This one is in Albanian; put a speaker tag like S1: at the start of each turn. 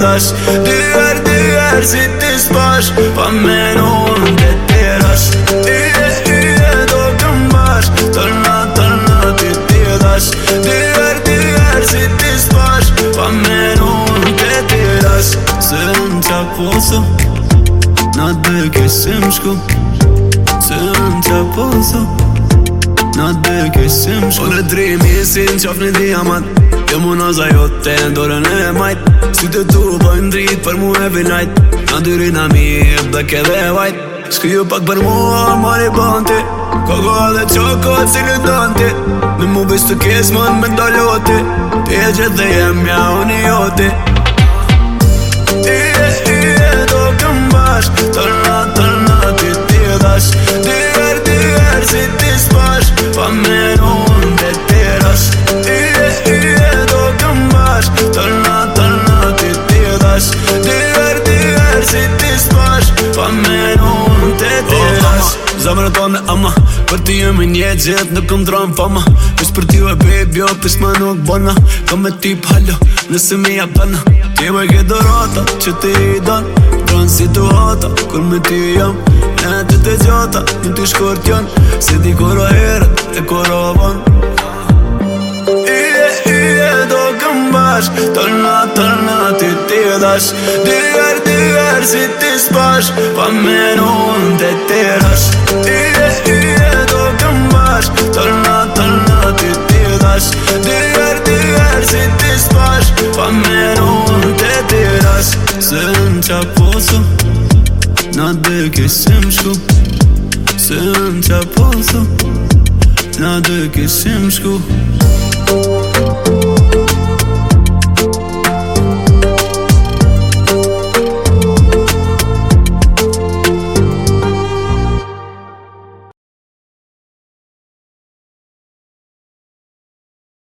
S1: dash. Dyher si ti s'pash, pa me unë të tjerash. Yje do këm bash, tërna ti dash. Dyher si ti s'pash, pa me unë të tjerash. Se në qa poso, na dhe kesim shku. Se në qa poso, na dhe kesim shku. O në drimi si në qaf në diamant, jo mu naza jote ndorën e majt. Si të tu bojnë drit për mu every night. Na dyrina mi e blek edhe white. Shkriju pak për mua mari banti, kogo dhe qoko si në danti. Në mu bis të kesmën me ndaloti, ti e gjithë dhe jemja unë i joti. Yje do këm bash, tërna ti dash. Dyher si ti s'pash, pa me unë të tjerash. Yje do këm bash, tërna ti dash. Dyher si ti s'pash, pa me unë të tjerash. Zemrë tonë ama, për ti jemi një gjithë nuk këm dronë fama. Pis për ty e baby, jo pis ma nuk bona. Kam me tip hallo, nëse mi japana. Ti me ke dorata, që ti i donë. Dronë situata, kur me ti jam. E të të gjata, në ty shkortjon. Se di koro herët, e koro vonë. Yje do këm bash, tërna ti dash. Dyher si ti s'pash, pa me unë të tjerash. Yje do këm bash, tërna ti dash. Dyher si ti s'pash, pa me unë të tjerash. Se në qa poso, na dhe kesim shku. Se në qa poso, na dhe kesim shku.